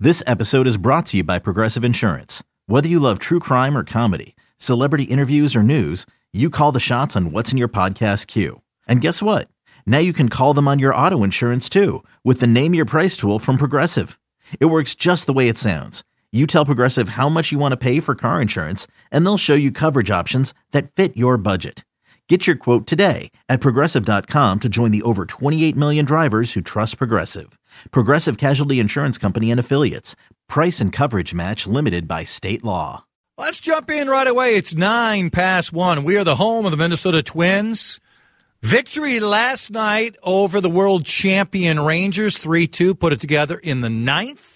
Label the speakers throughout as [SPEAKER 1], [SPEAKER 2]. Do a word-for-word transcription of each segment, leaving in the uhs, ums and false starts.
[SPEAKER 1] This episode is brought to you by Progressive Insurance. Whether you love true crime or comedy, celebrity interviews or news, you call the shots on what's in your podcast queue. And guess what? Now you can call them on your auto insurance too with the Name Your Price tool from Progressive. It works just the way it sounds. You tell Progressive how much you want to pay for car insurance, and they'll show you coverage options that fit your budget. Get your quote today at Progressive dot com to join the over twenty-eight million drivers who trust Progressive. Progressive Casualty Insurance Company and Affiliates. Price and coverage match limited by state law.
[SPEAKER 2] Let's jump in right away. It's nine past one. We are the home of the Minnesota Twins. Victory last night over the world champion Rangers, three two, put it together in the ninth.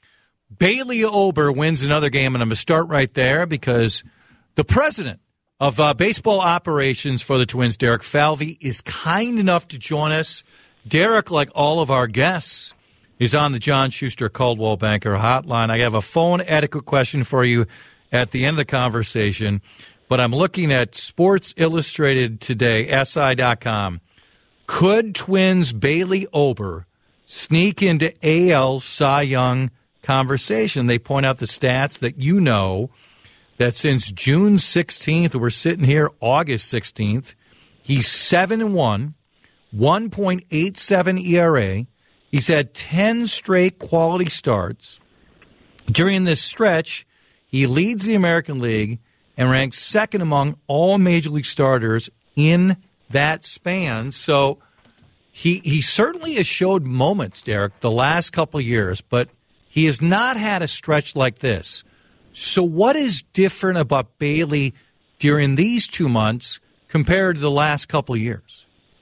[SPEAKER 2] Bailey Ober wins another game, and I'm going to start right there because the president of uh, baseball operations for the Twins, Derek Falvey, is kind enough to join us. Derek, like all of our guests, is on the John Schuster Coldwell Banker hotline. I have a phone etiquette question for you at the end of the conversation, but I'm looking at Sports Illustrated today, S I dot com. Could Twins Bailey Ober sneak into A L Cy Young conversation? They point out the stats that you know, that since June sixteenth, we're sitting here August sixteenth, he's seven and one, one point eight seven E R A. He's had ten straight quality starts. During this stretch, he leads the American League and ranks second among all Major League starters in that span. So he he certainly has showed moments, Derek, the last couple of years, but he has not had a stretch like this. So what is different about Bailey during these two months compared to the last couple of years?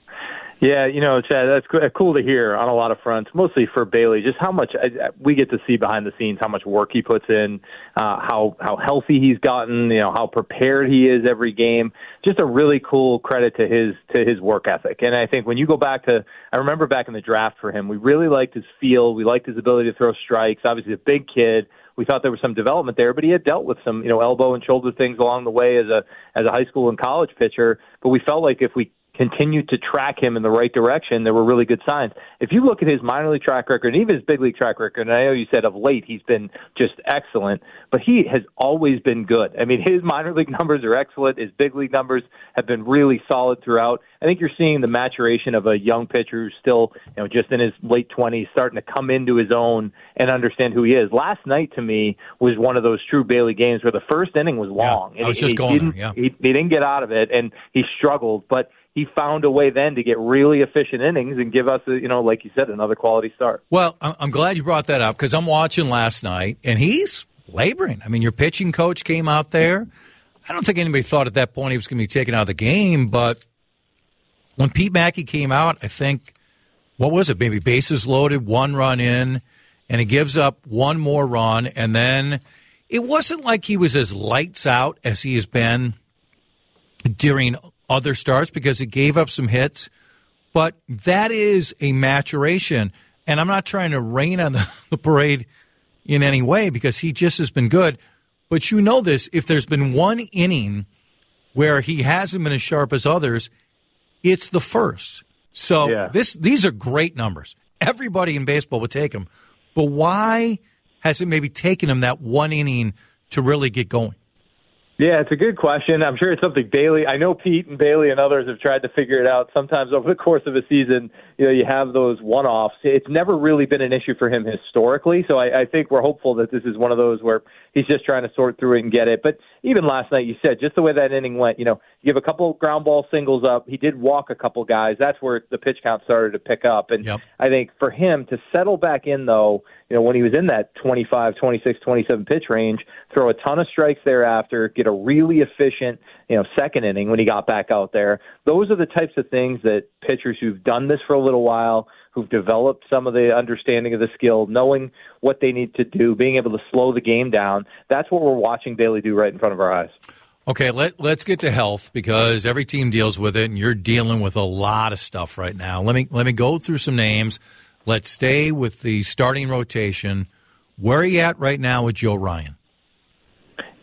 [SPEAKER 3] Yeah, you know, Chad, that's cool to hear on a lot of fronts, mostly for Bailey, just how much we get to see behind the scenes, how much work he puts in, uh, how how healthy he's gotten, you know, how prepared he is every game. Just a really cool credit to his to his work ethic. And I think when you go back to, I remember back in the draft for him, we really liked his feel. We liked his ability to throw strikes. Obviously, a big kid. We thought there was some development there, but he had dealt with some, you know, elbow and shoulder things along the way as a as a high school and college pitcher. But we felt like if we continued to track him in the right direction, there were really good signs. If you look at his minor league track record, and even his big league track record, and I know you said of late he's been just excellent, but he has always been good. I mean, his minor league numbers are excellent. His big league numbers have been really solid throughout. I think you're seeing the maturation of a young pitcher who's still, you know, just in his late twenties, starting to come into his own and understand who he is. Last night, to me, was one of those true Bailey games where the first inning was long.
[SPEAKER 2] Yeah, I was
[SPEAKER 3] and
[SPEAKER 2] just
[SPEAKER 3] he,
[SPEAKER 2] going
[SPEAKER 3] he
[SPEAKER 2] there, yeah.
[SPEAKER 3] He, he didn't get out of it, and he struggled, but he found a way then to get really efficient innings and give us, a, you know, like you said, another quality start.
[SPEAKER 2] Well, I'm glad you brought that up because I'm watching last night, and he's laboring. I mean, your pitching coach came out there. I don't think anybody thought at that point he was going to be taken out of the game, but when Pete Mackey came out, I think, what was it, maybe bases loaded, one run in, and he gives up one more run, and then it wasn't like he was as lights out as he has been during other starts because he gave up some hits, but that is a maturation, and I'm not trying to rain on the, the parade in any way because he just has been good, but you know this, if there's been one inning where he hasn't been as sharp as others, it's the first. So
[SPEAKER 3] yeah. this
[SPEAKER 2] these are great numbers. Everybody in baseball would take them, but why has it maybe taken him that one inning to really get going?
[SPEAKER 3] Yeah, it's a good question. I'm sure it's something Bailey, I know Pete and Bailey and others have tried to figure it out. Sometimes over the course of a season, you know, you have those one-offs. It's never really been an issue for him historically, so I, I think we're hopeful that this is one of those where he's just trying to sort through it and get it. But even last night, you said, just the way that inning went, you know, you give a couple ground ball singles up. He did walk a couple guys. That's where the pitch count started to pick up. And
[SPEAKER 2] yep.
[SPEAKER 3] I think for him to settle back in, though, you know, when he was in that twenty-five, twenty-six, twenty-seven pitch range, throw a ton of strikes thereafter, get a really efficient, you know, second inning when he got back out there. Those are the types of things that pitchers who've done this for a little while, who've developed some of the understanding of the skill, knowing what they need to do, being able to slow the game down, that's what we're watching Bailey do right in front of our eyes.
[SPEAKER 2] Okay, let, let's get to health because every team deals with it, and you're dealing with a lot of stuff right now. Let me let me go through some names. Let's stay with the starting rotation. Where are you at right now with Joe Ryan?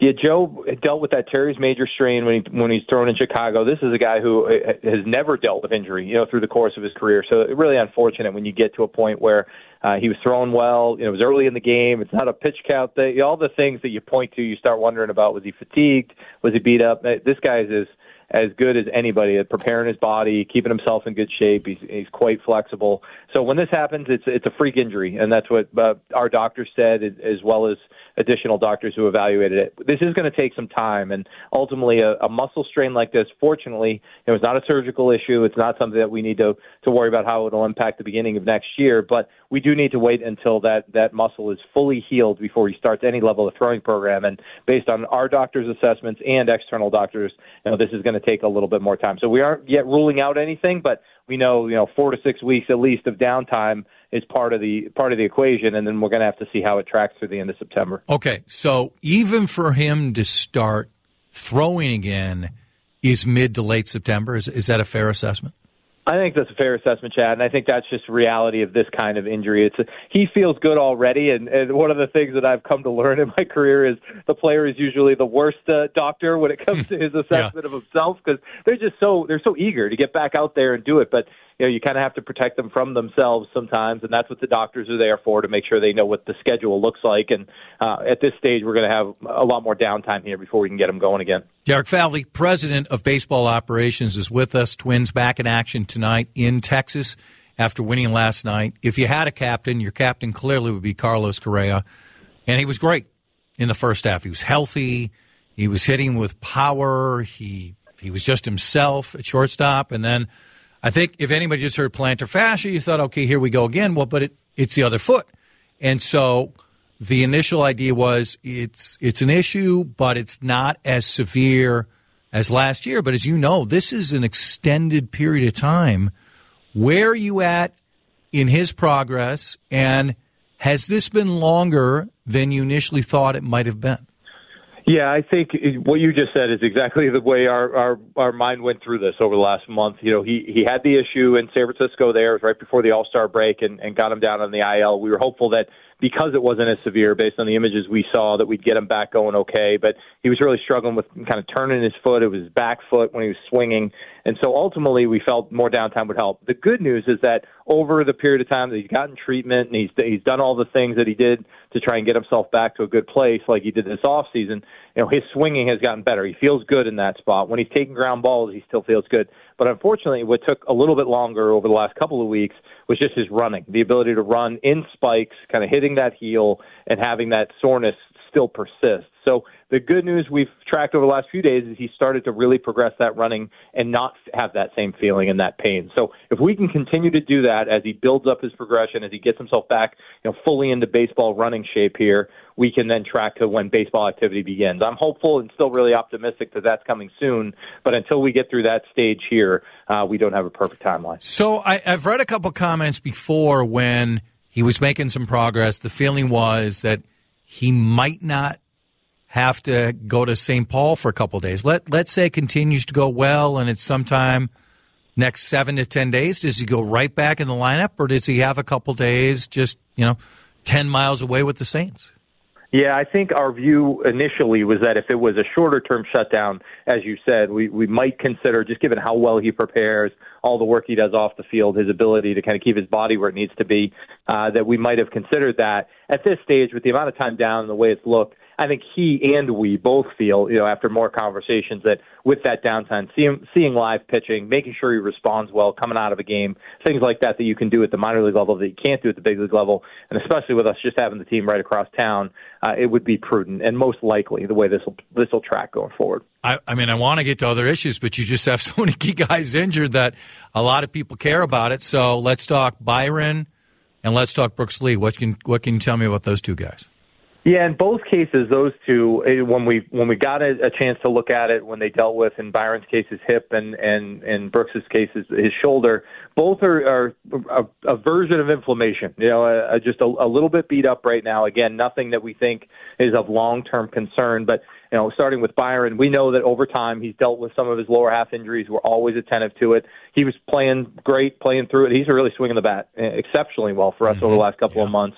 [SPEAKER 3] Yeah, Joe dealt with that teres major strain when he when he's thrown in Chicago. This is a guy who has never dealt with injury, you know, through the course of his career. So it's really unfortunate when you get to a point where uh, he was throwing well. You know, it was early in the game. It's not a pitch count thing. All the things that you point to, you start wondering about. Was he fatigued? Was he beat up? This guy is as good as anybody at preparing his body, keeping himself in good shape. He's, he's quite flexible. So when this happens, it's it's a freak injury, and that's what uh, our doctor said, as well as additional doctors who evaluated it. This is going to take some time, and ultimately a, a muscle strain like this, fortunately, it was not a surgical issue. It's not something that we need to, to worry about how it will impact the beginning of next year, but we do need to wait until that, that muscle is fully healed before he starts any level of throwing program, and based on our doctors' assessments and external doctors, you know, this is going to take a little bit more time. So we aren't yet ruling out anything, but we know, you know, four to six weeks at least of downtime is part of the part of the equation, and then we're going to have to see how it tracks through the end of September.
[SPEAKER 2] Okay, so even for him to start throwing again is mid to late September. Is is that a fair assessment?
[SPEAKER 3] I think that's a fair assessment, Chad, and I think that's just reality of this kind of injury. It's a, he feels good already, and, and one of the things that I've come to learn in my career is the player is usually the worst uh, doctor when it comes to his assessment yeah. of himself, because they're just so they're so eager to get back out there and do it, but you know, you kind of have to protect them from themselves sometimes, and that's what the doctors are there for, to make sure they know what the schedule looks like. And uh, at this stage, we're going to have a lot more downtime here before we can get them going again.
[SPEAKER 2] Derek Falvey, president of baseball operations, is with us. Twins back in action tonight in Texas after winning last night. If you had a captain, your captain clearly would be Carlos Correa, and he was great in the first half. He was healthy. He was hitting with power. He he was just himself at shortstop, and then I think if anybody just heard plantar fascia, you thought, okay, here we go again. Well, but it, it's the other foot. And so the initial idea was it's it's an issue, but it's not as severe as last year. But as you know, this is an extended period of time. Where are you at in his progress? And has this been longer than you initially thought it might have been?
[SPEAKER 3] Yeah, I think what you just said is exactly the way our, our, our mind went through this over the last month. You know, he, he had the issue in San Francisco there. It was right before the All-Star break and, and got him down on the I L. We were hopeful that because it wasn't as severe based on the images we saw that we'd get him back going okay. But he was really struggling with kind of turning his foot. It was his back foot when he was swinging. And so ultimately we felt more downtime would help. The good news is that over the period of time that he's gotten treatment and he's he's done all the things that he did to try and get himself back to a good place like he did this offseason, you know, his swinging has gotten better. He feels good in that spot. When he's taking ground balls, he still feels good. But unfortunately, what took a little bit longer over the last couple of weeks was just his running, the ability to run in spikes, kind of hitting that heel and having that soreness still persist. So the good news we've tracked over the last few days is he started to really progress that running and not have that same feeling and that pain. So if we can continue to do that as he builds up his progression, as he gets himself back, you know, fully into baseball running shape here, we can then track to when baseball activity begins. I'm hopeful and still really optimistic that that's coming soon, but until we get through that stage here, uh, we don't have a perfect timeline.
[SPEAKER 2] So I, I've read a couple comments before when he was making some progress. The feeling was that he might not have to go to Saint Paul for a couple of days. Let, let's say it continues to go well and it's sometime next seven to ten days. Does he go right back in the lineup, or does he have a couple days just, you know, ten miles away with the Saints?
[SPEAKER 3] Yeah, I think our view initially was that if it was a shorter-term shutdown, as you said, we, we might consider, just given how well he prepares, all the work he does off the field, his ability to kind of keep his body where it needs to be, uh, that we might have considered that. At this stage, with the amount of time down and the way it's looked, I think he and we both feel, you know, after more conversations, that with that downtime, seeing, seeing live pitching, making sure he responds well coming out of a game, things like that that you can do at the minor league level that you can't do at the big league level, and especially with us just having the team right across town, uh, it would be prudent and most likely the way this will this will track going forward.
[SPEAKER 2] I, I mean, I want to get to other issues, but you just have so many key guys injured that a lot of people care about it. So let's talk Byron and let's talk Brooks Lee. What can what can you tell me about those two guys?
[SPEAKER 3] Yeah, in both cases, those two, when we when we got a, a chance to look at it, when they dealt with, in Byron's case, his hip, and and in Brooks' case, his, his shoulder, both are, are a, a version of inflammation. You know, a, a, just a, a little bit beat up right now. Again, nothing that we think is of long-term concern, but you know, starting with Byron, we know that over time he's dealt with some of his lower half injuries. We're always attentive to it. He was playing great, playing through it. He's really swinging the bat exceptionally well for us mm-hmm. over the last couple
[SPEAKER 2] yeah.
[SPEAKER 3] of months.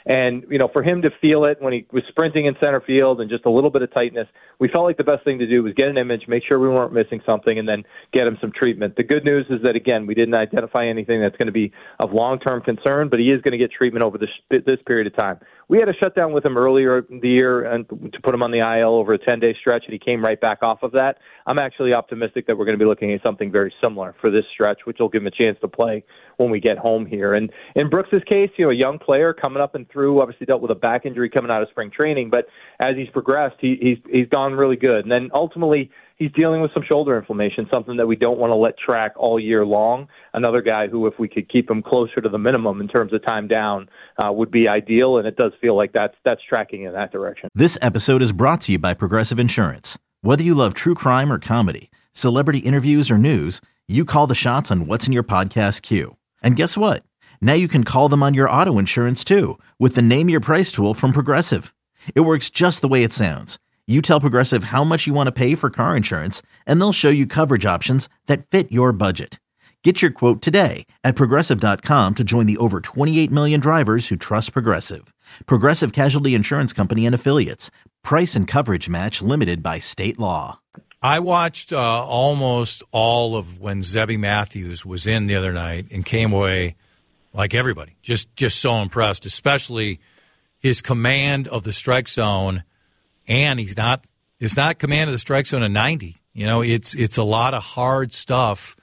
[SPEAKER 3] And, you know, for him to feel it when he was sprinting in center field and just a little bit of tightness, we felt like the best thing to do was get an image, make sure we weren't missing something, and then get him some treatment. The good news is that, again, we didn't identify anything that's going to be of long-term concern, but he is going to get treatment over this, this period of time. We had a shutdown with him earlier in the year and to put him on the I L over a ten-day stretch, and he came right back off of that. I'm actually optimistic that we're going to be looking at something very similar for this stretch, which will give him a chance to play when we get home here. And in Brooks's case, you know, a young player coming up and through, obviously dealt with a back injury coming out of spring training, but as he's progressed, he, he's he's gone really good. And then ultimately, he's dealing with some shoulder inflammation, something that we don't want to let track all year long. Another guy who, if we could keep him closer to the minimum in terms of time down, uh, would be ideal, and it does feel like that's that's tracking in that direction.
[SPEAKER 1] This episode is brought to you by Progressive Insurance. Whether you love true crime or comedy, celebrity interviews or news, you call the shots on what's in your podcast queue. And guess what? Now you can call them on your auto insurance too with the Name Your Price tool from Progressive. It works just the way it sounds. You tell Progressive how much you want to pay for car insurance, and they'll show you coverage options that fit your budget. Get your quote today at Progressive dot com to join the over twenty-eight million drivers who trust Progressive. Progressive Casualty Insurance Company and Affiliates. Price and coverage match limited by state law.
[SPEAKER 2] I watched uh, almost all of when Zebby Matthews was in the other night and came away like everybody, just just so impressed, especially his command of the strike zone. And he's not it's not command of the strike zone at ninety. You know, it's it's a lot of hard stuff.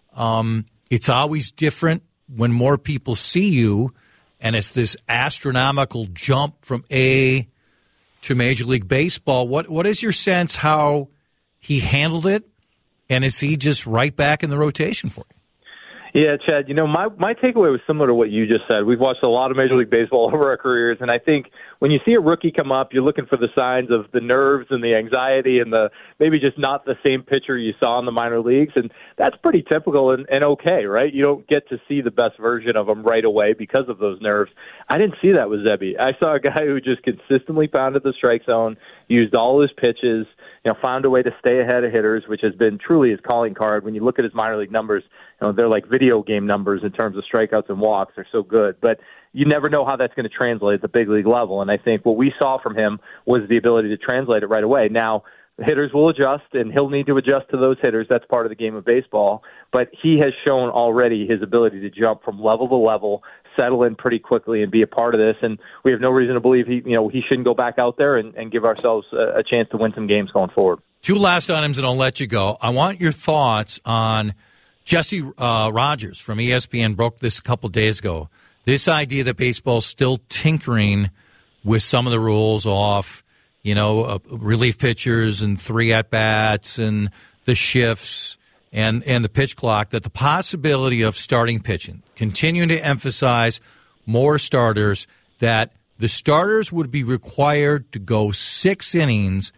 [SPEAKER 2] Um, it's always different when more people see you, and it's this astronomical jump from A to Major League Baseball. What what is your sense how he handled it, and is he just right back in the rotation for you?
[SPEAKER 3] Yeah, Chad, you know, my, my takeaway was similar to what you just said. We've watched a lot of Major League Baseball over our careers, and I think when you see a rookie come up, you're looking for the signs of the nerves and the anxiety and the maybe just not the same pitcher you saw in the minor leagues, and that's pretty typical and, and okay, right? You don't get to see the best version of him right away because of those nerves. I didn't see that with Zebby. I saw a guy who just consistently pounded the strike zone, used all his pitches, you know, found a way to stay ahead of hitters, which has been truly his calling card. When you look at his minor league numbers, you know, they're like video game numbers in terms of strikeouts and walks. They're so good. But you never know how that's going to translate at the big league level. And I think what we saw from him was the ability to translate it right away. Now, hitters will adjust, and he'll need to adjust to those hitters. That's part of the game of baseball. But he has shown already his ability to jump from level to level, settle in pretty quickly, and be a part of this. And we have no reason to believe he, you know, he shouldn't go back out there and, and give ourselves a, a chance to win some games going forward.
[SPEAKER 2] Two last items, and I'll let you go. I want your thoughts on Jesse uh, Rogers from E S P N broke this a couple days ago. This idea that baseball's still tinkering with some of the rules off, you know, uh, relief pitchers and three at-bats and the shifts and, and the pitch clock, that the possibility of starting pitching, continuing to emphasize more starters, that the starters would be required to go six innings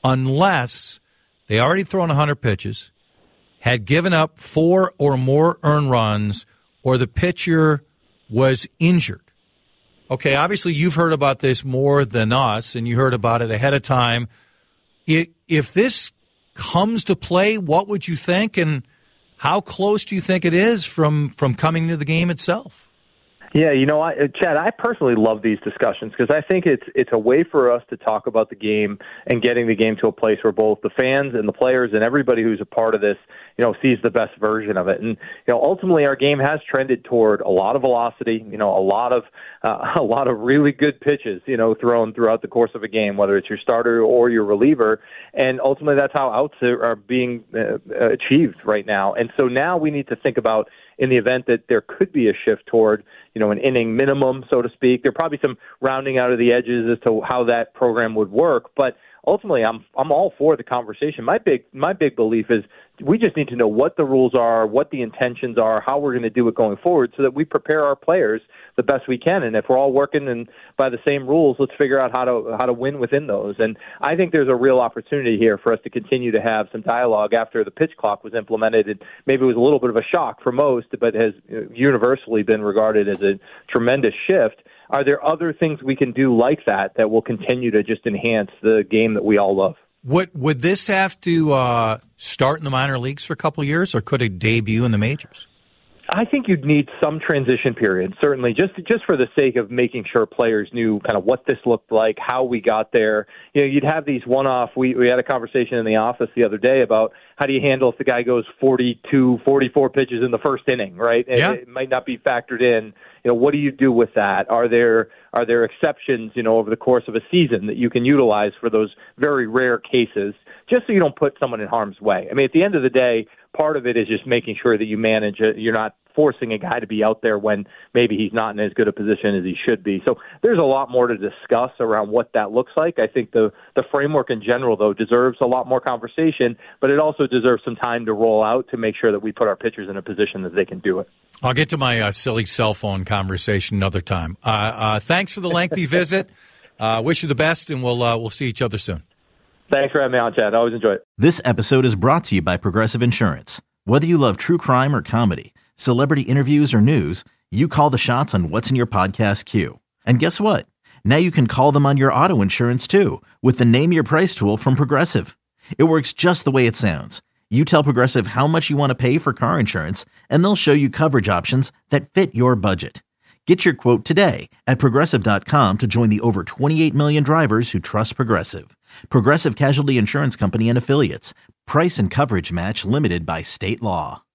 [SPEAKER 2] unless they already thrown one hundred pitches, had given up four or more earned runs, or the pitcher was injured. Okay, obviously you've heard about this more than us, and you heard about it ahead of time. If this comes to play, what would you think, and how close do you think it is from, from coming to the game itself?
[SPEAKER 3] Yeah, you know, I, Chad, I personally love these discussions because I think it's it's a way for us to talk about the game and getting the game to a place where both the fans and the players and everybody who's a part of this, you know, sees the best version of it. And, you know, ultimately our game has trended toward a lot of velocity, you know, a lot of uh, a lot of really good pitches, you know, thrown throughout the course of a game, whether it's your starter or your reliever. And ultimately that's how outs are being uh, achieved right now. And so now we need to think about, in the event that there could be a shift toward, you know, an inning minimum, so to speak. There are probably some rounding out of the edges as to how that program would work, but ultimately I'm I'm all for the conversation. My big my big belief is we just need to know what the rules are, what the intentions are, how we're going to do it going forward so that we prepare our players the best we can. And if we're all working and by the same rules, let's figure out how to how to win within those. And I think there's a real opportunity here for us to continue to have some dialogue after the pitch clock was implemented. And maybe it was a little bit of a shock for most, but has universally been regarded as a tremendous shift. Are there other things we can do like that that will continue to just enhance the game that we all love?
[SPEAKER 2] Would, would this have to uh, start in the minor leagues for a couple of years, or could it debut in the majors?
[SPEAKER 3] I think you'd need some transition period, certainly, just just for the sake of making sure players knew kind of what this looked like, how we got there. You know, you'd have these one-off. We we had a conversation in the office the other day about how do you handle if the guy goes forty-two, forty-four pitches in the first inning, right?
[SPEAKER 2] Yeah.
[SPEAKER 3] It, it might not be factored in. You know, what do you do with that? Are there are there exceptions, you know, over the course of a season that you can utilize for those very rare cases, just so you don't put someone in harm's way? I mean, at the end of the day, part of it is just making sure that you manage it. You're not forcing a guy to be out there when maybe he's not in as good a position as he should be. So there's a lot more to discuss around what that looks like. I think the, the framework in general, though, deserves a lot more conversation, but it also deserves some time to roll out to make sure that we put our pitchers in a position that they can do it.
[SPEAKER 2] I'll get to my uh, silly cell phone conversation another time. Uh, uh, thanks for the lengthy visit. Uh, wish you the best, and we'll uh, we'll see each other soon.
[SPEAKER 3] Thanks for having me on, Chad. I always enjoy it.
[SPEAKER 1] This episode is brought to you by Progressive Insurance. Whether you love true crime or comedy, celebrity interviews or news, you call the shots on what's in your podcast queue. And guess what? Now you can call them on your auto insurance too with the Name Your Price tool from Progressive. It works just the way it sounds. You tell Progressive how much you want to pay for car insurance, and they'll show you coverage options that fit your budget. Get your quote today at Progressive dot com to join the over twenty-eight million drivers who trust Progressive. Progressive Casualty Insurance Company and Affiliates. Price and coverage match limited by state law.